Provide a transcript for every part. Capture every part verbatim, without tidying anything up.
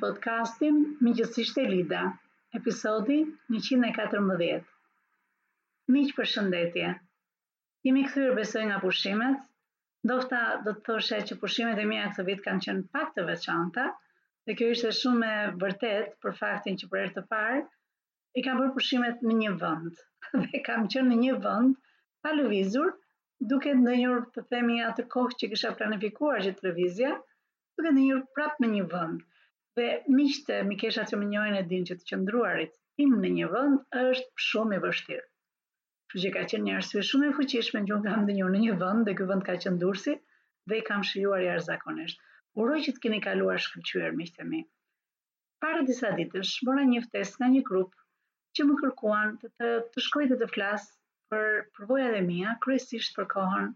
podcastin Miqësisht e Lida, episodi njëqind e katërmbëdhjetë. Miq, përshëndetje. Jemi kthyer besoj nga pushimet. Ndoshta do të thoshe që pushimet e mia këtë vit kanë qenë pak të veçanta, dhe kjo ishte shumë e vërtet për faktin që për herë të parë i kam bërë pushimet në një vend. Dhe kam qenë në një vend pa lëvizur, duke ndënjur të themi atë kohë që kisha planifikuar që të lëvizja, duke ndënjur prapë në një vend. Dhe miqtë, mikeshat që më njohin e dinë që të qëndruarit tim në një vend është shumë i vështirë. Kështu që ka qenë një arsye shumë e fuqishme që unë kam ndënjur në një vend dhe ky vend ka qenë Durrësi dhe i kam shijuar jashtëzakonisht. Uroj që të keni kaluar shkëlqyer, miqtë e mi. Para disa ditësh mora një ftesë nga një grup që më kërkuan të të, të shkoj dhe të flas për përvojat e mia, kryesisht për kohën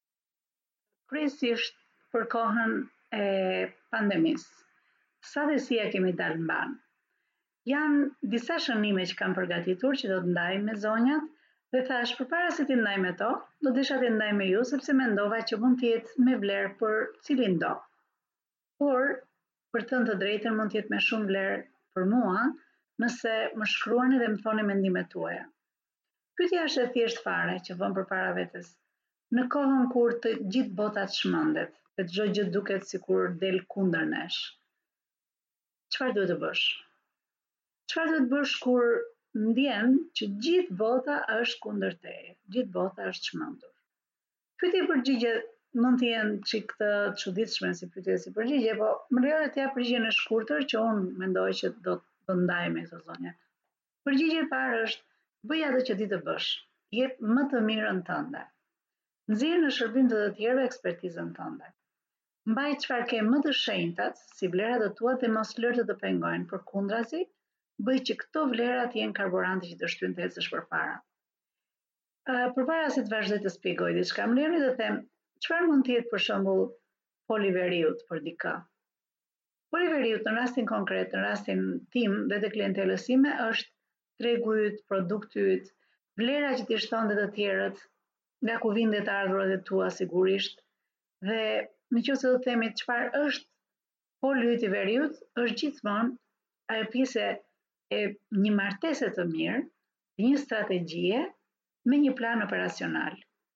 kryesisht për kohën e pandemisë. Sa dhe si ja kemi dalë mban. Janë disa shënime që kam përgatitur që do të ndaj me zonjat dhe thash përpara se t'i ndaj me to, do desha t'i ndaj me ju sepse mendova që mund të jetë me vlerë për cilin do. Por, për të thënë të drejtën, mund të jetë me shumë vlerë për mua nëse më shkruani dhe më thoni mendimet tuaja. Pyetja është e thjeshtë fare që vëm përpara vetes. Në kohën kur të gjithë bota çmendet, dhe çdo gjë duket sikur del kundër nesh. Çfarë duhet të bësh? Çfarë duhet të bësh kur ndjen që gjithë bota është kundër teje, gjithë bota është çmendur? Pyetje përgjigje mund të jenë çik të çuditshme si pyetje si përgjigje, po më lejoni të jap përgjigjen e shkurtër që unë mendoj që do të ndaj me këto zonja. Përgjigje e parë është: bëj atë që di të bësh, jep më të mirën tënde. Nxjerr në shërbim të të tjerëve ekspertizën tënde. Mbaj çfarë ke më të shenjtat, si vlerat e tua dhe mos lër të të pengojnë, përkundrazi, bëj që këto vlera të jenë karburanti që të shtyjnë të ecësh përpara. Uh, përpara se të vazhdoj të shpjegoj diçka, më lejoni të them çfarë mund të jetë për shembull poliveriut për dikë. Poliveriut në rastin konkret, në rastin tim dhe të klientelës sime është tregu yt, produkti yt, vlera që t'i shton dhe të tjerët, nga ku vijnë dhe të ardhurat e tua sigurisht, dhe nëse do të themi çfarë është poliveriut, është gjithmonë ajo pjesë e një martese të mirë, një strategjie me një plan operacional.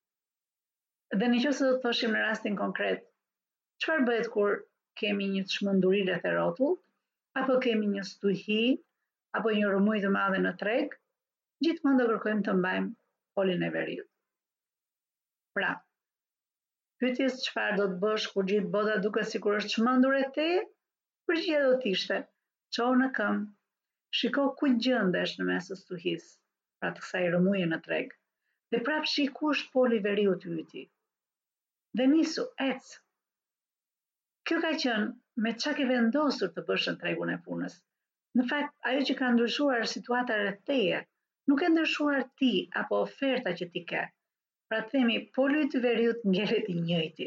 Dhe nëse do të thoshim në rastin konkret, çfarë bëhet kur kemi një çmenduri rreth e rrotullt, apo kemi një stuhi, apo një rrëmuj të madhe në treg, gjithmonë do kërkojmë të mbajmë polin e veriut. Pra, pyetjes çfarë do të bësh kur gjithë bota duket sikur është çmendur e teje, përgjigjja do të ishte: çau në këmbë, shiko ku gjendesh në mes të stuhisë, pra të kësaj rrëmuje në treg, dhe prap shih ku është poli veriut yti. Dhe nisu, ec. Kjo ka qenë me çka ke vendosur të bësh në tregun e punës. Në fakt, ajo që ka ndryshuar situata rreth teje, nuk e ndryshuar ti apo oferta që ti ke. Pra të themi, poli i veriut ngelet i njëjti.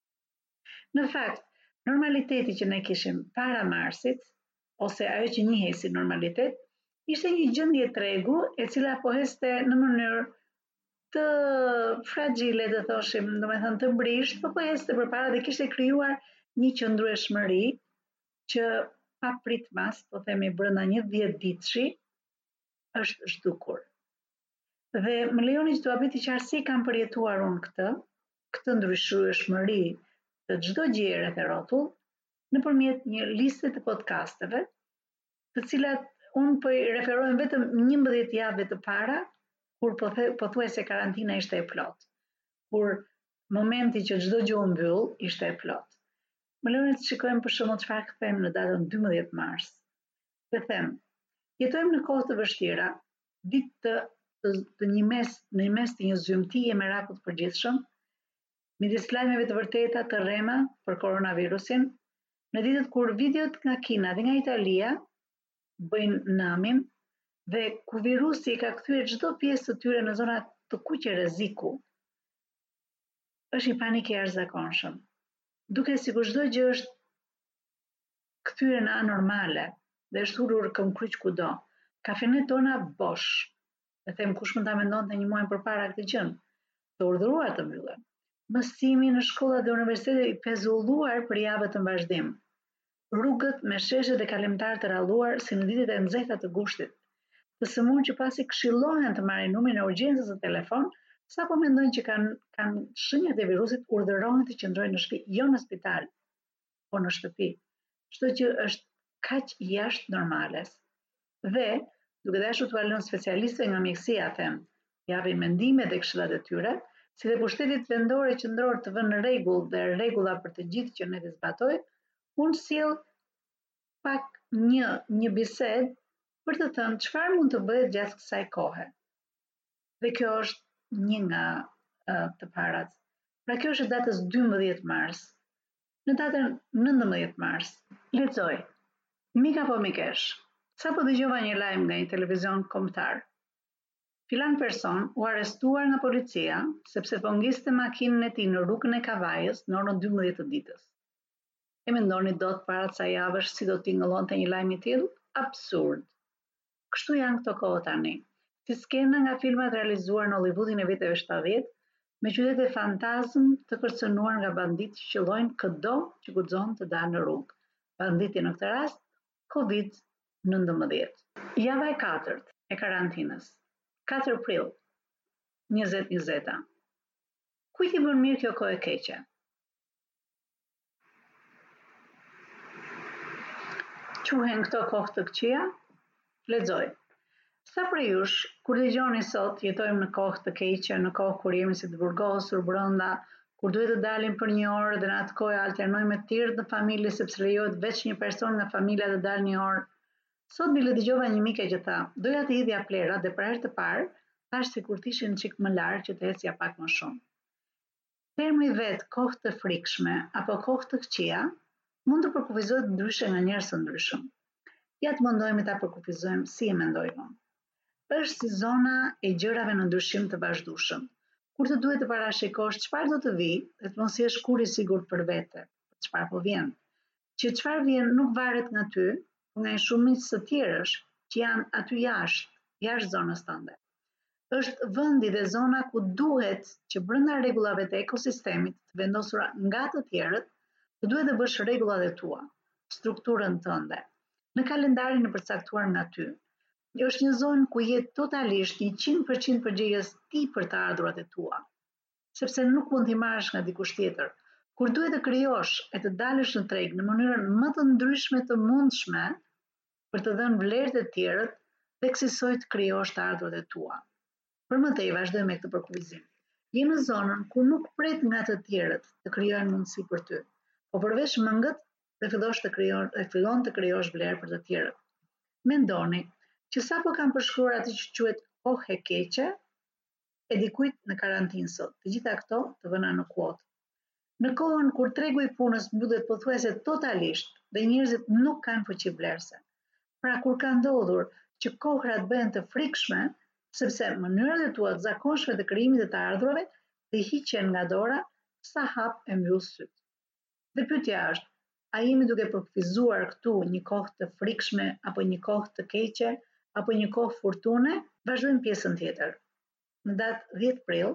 Në fakt, normaliteti që ne kishim para marsit, ose ajo që njihej si normalitet, ishte një gjendje tregu e cila po heste në mënyrë të fragjile, të thoshim, domethënë të mbrisht, po po heste përpara dhe kishte krijuar një qëndrueshmëri që pa pritmas, po themi brenda një dhjetë ditëshi, është zhdukur. Dhe më lejoni që t'ua bëj të qartë si kam përjetuar unë këtë, këtë ndryshueshmëri të çdo gjëje rreth e rrotull, nëpërmjet një liste të podcasteve, të cilat unë po i referojmë vetëm njëmbëdhjetë javëve të para, kur pothuajse karantina ishte e plotë, kur momenti që çdo gjë u mbyll ishte e plotë. Më lejoni të shikojmë për shembull çfarë kthejmë në datën dymbëdhjetë mars. Dhe them, jetojmë në kohë të vështira, ditë të, të, të një mes, në mes të një zymtije merakut të përgjithshëm, midis lajmeve të vërteta të rrema për koronavirusin, në ditët kur videot nga Kina dhe nga Italia bëjnë namin dhe ku virusi ka kthyer çdo pjesë të tyre në zona të kuqe rreziku, është një panik i jashtëzakonshëm. Duke sikur çdo gjë është kthyer në anormale dhe është ulur këmbkryq kudo. Kafenet tona bosh. Dhe them, kush mund ta mendonte një muaj përpara këtë gjë? Të urdhëruar të mbyllen. Mësimi në shkollat dhe universitetet i pezulluar për javë të vazhdim. rrugët me sheshe dhe kalimtar të ralluar si në ditët e nxehta të gushtit, të sëmurë që pasi këshillohen të marrin numrin e urgjencës në telefon, sapo mendojnë që kanë kanë shenjat e virusit, urdhërohen të qëndrojnë në shtëpi, jo në spital, po në shtëpi. Çdo gjë është kaq jashtë normales. Dhe duke dashur t'u lënë specialistëve nga mjekësia, them, japin mendime dhe këshillat e tyre, si dhe pushtetit vendore qendror të vënë në rregull dhe rregulla për të gjithë që ne të zbatojmë, unë sjell pak një një bisedë për të thënë çfarë mund të bëhet gjatë kësaj kohe. Dhe kjo është një nga uh, të parat. Pra kjo është datës dymbëdhjetë mars. Në datën nëntëmbëdhjetë mars, lexoj. Mik apo mikesh, sapo dëgjova një lajm nga një televizion kombëtar. Filan person u arrestuar nga policia sepse po ngiste makinën e tij në rrugën e Kavajës në orën dymbëdhjetë të ditës. E mendoni dot para ca javësh si do tingëllonte një lajm i tillë? Absurd. Kështu janë këto kohë tani. Si skena nga filmat realizuar në Hollywoodin e viteve shtatëdhjetë, me qytete fantazm të kërcënuar nga banditë që qëllojnë çdo që guxon të dalë në rrugë. Banditi në këtë rast, Covid nëntëmbëdhjetë. Java e katërt e karantinës. katër prill njëzet njëzet. Kujt i bën mirë kjo kohë e keqe? Quhen këto kohë të këqija? Lexoj. Sa prej jush, kur dëgjoni sot, jetojmë në kohë të keqe, në kohë kur jemi si të burgosur brenda, kur duhet të dalim për një orë dhe në atë kohë alternojmë me të tjerët në familje sepse lejohet veç një person nga familja të dalë një orë. Sot bile dëgjova një mike që tha, doja të hidhja plerat dhe për herë të parë, thash sikur të ishin çik më larg që të ecja pak më shumë. Termi vet kohë të frikshme apo kohë të këqija mund të përkufizohet ndryshe nga njerëz të ndryshëm. Ja të mundojmë ta përkufizojmë si e mendojmë. Është si zona e gjërave në ndryshim të vazhdueshëm, kur të duhet të parashikosh çfarë do të vijë dhe të mos jesh kur i sigurt për vete, për çfarë po vjen. Që çfarë vjen nuk varet nga ty, por nga shumicë të tjerësh që janë aty jashtë, jashtë zonës tënde. Është vendi dhe zona ku duhet që brenda rregullave të ekosistemit të vendosura nga të tjerët, të duhet të bësh rregullat e tua, strukturën tënde, në kalendarin e përcaktuar nga ty. Kjo është një zonë ku je totalisht njëqind përqind përgjegjës ti për të ardhurat e tua, sepse nuk mund t'i marrësh nga dikush tjetër. Kur duhet të krijosh e të dalësh në treg në mënyrën më të ndryshme të mundshme për të dhënë vlerë të tjerët dhe kësaj të krijosh të ardhurat e tua. Për më tej vazhdoj me këtë përkufizim. Je në zonën ku nuk pret nga të tjerët të krijojnë mundësi për ty, po përveç mëngët dhe fillosh të krijon dhe fillon të krijosh vlerë për të tjerët. Mendoni që sapo kanë përshkruar atë që quhet kohë e keqe e dikujt në karantinë sot. Të gjitha këto të vëna në kuotë. Në kohën kur tregu i punës mbyllet pothuajse totalisht dhe njerëzit nuk kanë fuqi vlerëse. Pra kur ka ndodhur që kohrat bëhen të frikshme, sepse mënyrat e tua të zakonshme të krijimit të të ardhurave të hiqen nga dora sa hap e mbyll syt. Dhe pyetja është, a jemi duke përkufizuar këtu një kohë të frikshme apo një kohë të keqe apo një kohë fortune? Vazhdojmë pjesën tjetër. Në datë dhjetë prill,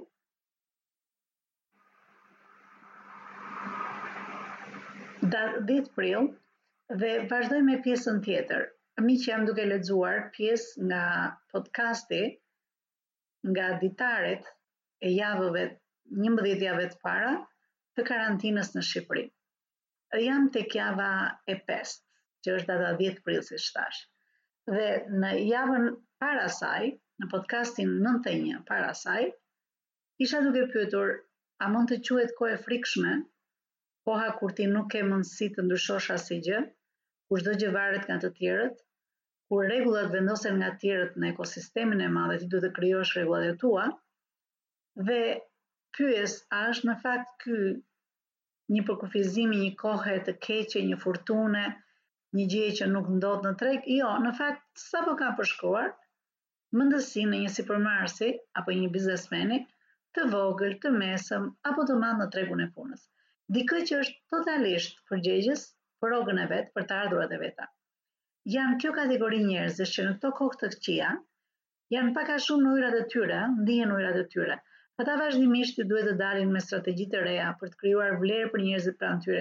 datë dhjetë prill dhe vazhdojmë me pjesën tjetër. Miq, jam duke lexuar pjesë nga podcasti nga ditaret e javëve njëmbëdhjetë javë të para të karantinës në Shqipëri. Jam tek java e pestë, që është data dhjetë prill, siç thash. Dhe në javën para saj, në podcastin nëntëdhjetë e një para saj, isha duke pyetur, a mund të quhet kohë e frikshme, koha kur ti nuk ke mundësi të ndryshosh asnjë gjë, kur çdo gjë varet nga të tjerët, kur rregullat vendosen nga të tjerët në ekosistemin e madh, ti duhet të krijosh rregullat e tua, dhe pyes, a është në fakt ky një përkufizim i një kohe të keqe, një fortune, një gjë që nuk ndodh në treg? Jo, në fakt sapo ka përshkruar mendësinë e një sipërmarrësi apo një biznesmeni të vogël, të mesëm apo të madh në tregun e punës. Dikë që është totalisht përgjegjës për rrogën e vet, për të ardhurat e veta. Janë kjo kategori njerëzish që në këto kohë të këqija janë pak a shumë në ujërat e tyre, ndihen ujërat e tyre. Ata vazhdimisht duhet të dalin me strategji të reja për të krijuar vlerë për njerëzit pranë tyre.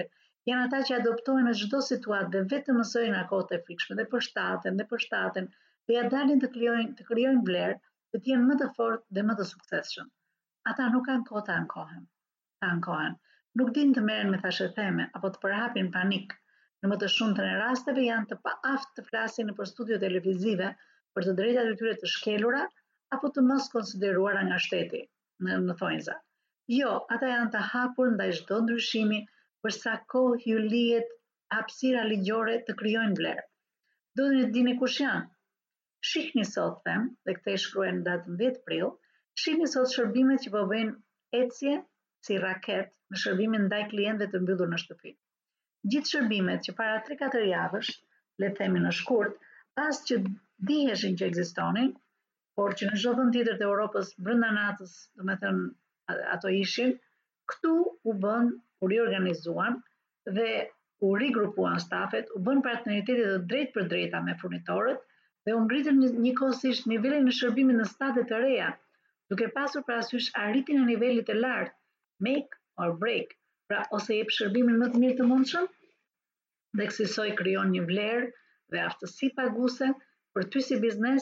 janë ata që adoptojnë në çdo situatë dhe vetëm mësojnë nga kohët e frikshme dhe përshtaten dhe përshtaten dhe ja dalin të krijojnë të krijojnë vlerë dhe të jenë më të fortë dhe më të suksesshëm. Ata nuk kanë kohë të ankohen. Të ankohen. Nuk dinë të merren me thashëtheme apo të përhapin panik. Në më të shumtën e rasteve janë të paaftë të flasin nëpër studio televizive për të drejtat e tyre të shkelura apo të mos konsideruara nga shteti, në, në thonjza. Jo, ata janë të hapur ndaj çdo ndryshimi për sa kohë ju lihet hapësira ligjore të krijojnë vlerë. Do të dini kush janë? Shihni sot them, dhe këtë e shkruaj në datën dhjetë prill, shihni sot shërbimet që po bëjnë ecje si raket në shërbimin ndaj klientëve të mbyllur në shtëpi. Gjithë shërbimet që para tre katër javësh, le të themi në shkurt, pas që diheshin që ekzistonin, por që në çdo vend tjetër të Europës brenda natës, domethënë ato ishin, këtu u bën, u riorganizuan dhe u rigrupuan stafet, u bën partneritete të drejtë për drejta me furnitorët dhe u ngritën njëkohësisht nivelin e shërbimit në stade të reja, duke pasur parasysh arritjen e nivelit të lartë, make or break, pra ose jep shërbimin më të mirë të mundshëm dhe kësaj krijon një vlerë dhe aftësi paguese për ty si biznes,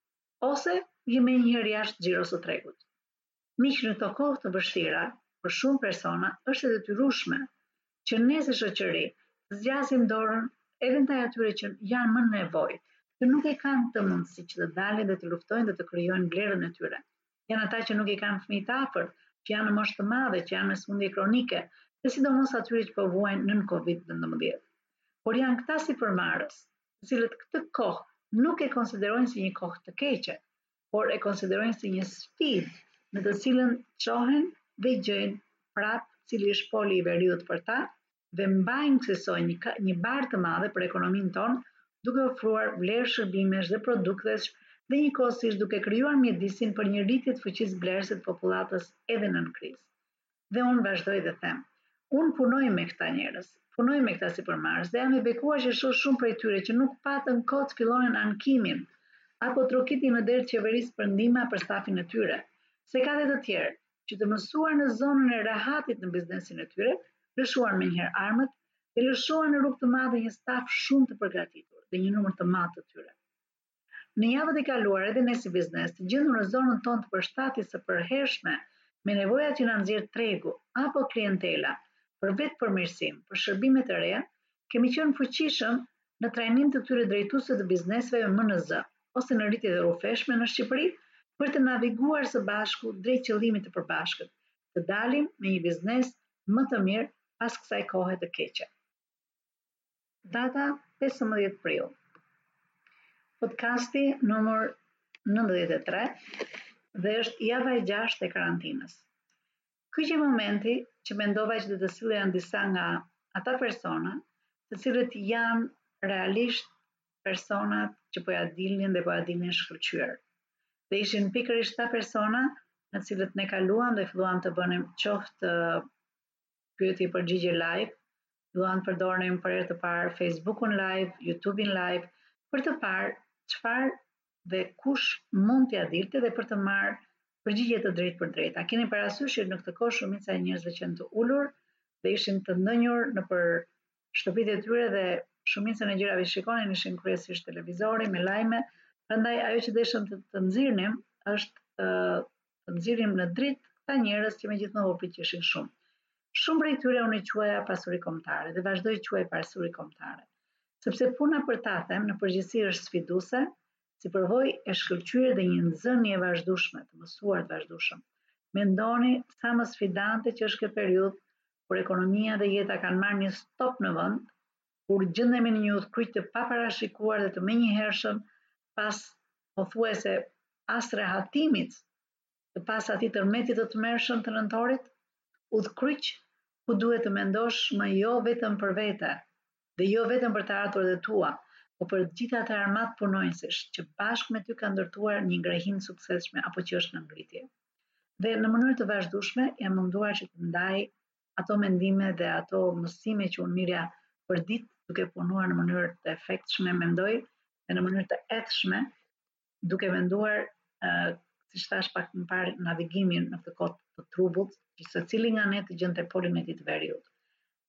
ose je menjëherë jashtë xhiros së tregut. Miq, në këto kohë të vështira, për shumë persona është e detyrueshme që ne si shoqëri të zgjasim dorën edhe ndaj atyre që janë më në nevojë, që nuk e kanë të mundësi që të dalin dhe të luftojnë dhe të krijojnë vlerën e tyre. Janë ata që nuk i kanë fëmijë të afërt, që janë në moshë të madhe, që janë me sëmundje kronike, dhe sidomos atyre që po vuajnë nën kovid nëntëmbëdhjetë. Por janë këta sipërmarrës, të cilët këtë kohë nuk e konsiderojnë si një kohë të keqe, por e konsiderojnë si një sfidë në të cilën çohen dhe gjejnë prap cili është poli i veriut për ta dhe mbajnë kësaj një, një barë të madhe për ekonominë tonë, duke ofruar vlerë shërbimesh dhe produktesh dhe njëkohësisht duke krijuar mjedisin për një rritje të fuqisë blerëse të popullatës edhe nën krizë. Dhe unë vazhdoj dhe them, unë punoj me këta njerëz, punoj me këta sipërmarrës dhe jam e bekuar që shoh shumë prej tyre që nuk patën kohë të fillonin ankimin apo trokitin në derë qeverisë për ndihma për stafin e tyre. Se ka dhe të tjerë që të mësuar në zonën e rahatit në biznesin e tyre, lëshuan menjëherë armët dhe lëshuan në rrugë të madhe një staf shumë të përgatitur dhe një numër të madh të tyre. Në javët e kaluara edhe ne si biznes të gjendur në zonën tonë të përshtatjes së përhershme me nevojat që na nxjerr tregu apo klientela për vetë përmirësim, për shërbime të reja, kemi qenë fuqishëm në trajnim të këtyre drejtuesve të bizneseve me M N Z ose në rritje të rrufeshme në Shqipëri për të naviguar së bashku drejt qëllimit të përbashkët, të dalim me një biznes më të mirë pas kësaj kohe të keqe. Data pesëmbëdhjetë prill. Podcasti numër nëntëdhjetë e tre dhe është java e gjashtë e karantinës. Ky që momenti që mendova që do të sillja disa nga ata persona, të cilët janë realisht personat që po ja dilnin dhe po ja dilnin shkëlqyer. Dhe ishin pikërisht ta persona në cilët ne kaluam dhe filluam të bënim qoftë pyetje përgjigje live, filluam të përdornim për herë të parë Facebook-un live, YouTube-in live, për të parë çfarë dhe kush mund t'ja dilte dhe për të marrë përgjigje të drejtë për drejtë. A keni parasysh që në këtë kohë shumica e njerëzve qenë të ulur dhe ishin të ndënjur nëpër shtëpitë e tyre dhe shumica e gjërave shikonin ishin kryesisht televizori me lajme, prandaj ajo që deshëm të, të nxirrim është uh, të nxirrim në dritë këta njerëz që megjithmonë po përpiqeshin shumë. Shumë prej tyre unë i quaja pasuri kombëtare dhe vazhdoj të quaj pasuri kombëtare, sepse puna për ta them në përgjithësi është sfiduese, si përvojë e shkëlqyer dhe një nxënje e vazhdueshme, të mësuar të vazhdueshëm. Mendoni sa më sfidante që është kjo periudhë kur ekonomia dhe jeta kanë marrë një stop në vend, kur gjendemi në një udhkryq të paparashikuar dhe të menjëhershëm pas pothuajse as rehatimit të pas atij tërmetit të tmerrshëm të nëntorit, udhkryq ku duhet të mendosh më jo vetëm për vete dhe jo vetëm për të ardhurat e tua, por për të gjithë ata armat punonjësish që bashkë me ty kanë ndërtuar një ngrehim suksesshme apo që është në ngritje. Dhe në mënyrë të vazhdueshme jam munduar që të ndaj ato mendime dhe ato mësime që unë mirja për ditë duke punuar në mënyrë të efektshme, mendoj, dhe në mënyrë të etshme, duke menduar, uh, siç thash pak më parë, navigimin në këtë kohë të trubullt, që secili nga ne të gjente polin e tij të veriut.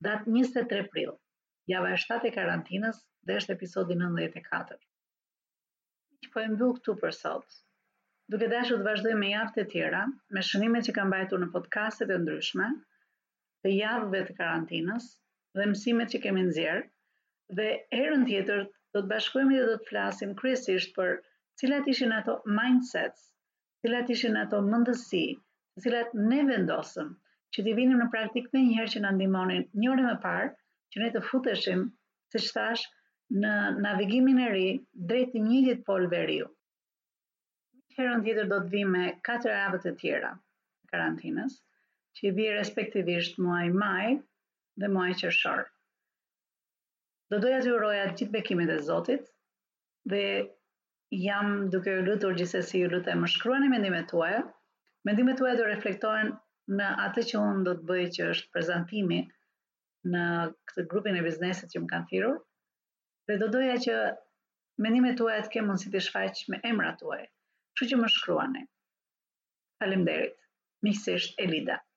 datë njëzet e tre prill, java e shtatë e karantinës dhe është episodi nëntëdhjetë e katër. Që po e mbyll këtu për sot. Duke dashur të vazhdoj me javët e tjera, me shënimet që kam mbajtur në podcastet e ndryshme, të javëve të karantinës dhe mësimet që kemi nxjerr, dhe herën tjetër do të bashkohemi dhe do të flasim kryesisht për cilat ishin ato mindsets, cilat ishin ato mendësi, të cilat ne vendosëm që t'i vinim në praktikë më njëherë që na ndihmonin një orë më parë që ne të futeshim, siç thash, në navigimin e ri drejt të njëjtit pol veriu. Herën tjetër do të vi me katër javët e tjera të karantinës, që i vi respektivisht muaj maj dhe muaj qershor. Do doja t'ju uroja të gjithë bekimet e Zotit dhe jam duke ju lutur gjithsesi, ju lutem më shkruani mendimet tuaja. Mendimet tuaja do reflektohen në atë që unë do të bëj, që është prezantimi në këtë grupin e biznesit që më kanë thirrur, dhe do doja që mendimet tuaja të kem mundësi të shfaq me emrat tuaj. Kështu që më shkruani. Faleminderit. Miqësisht, Elida.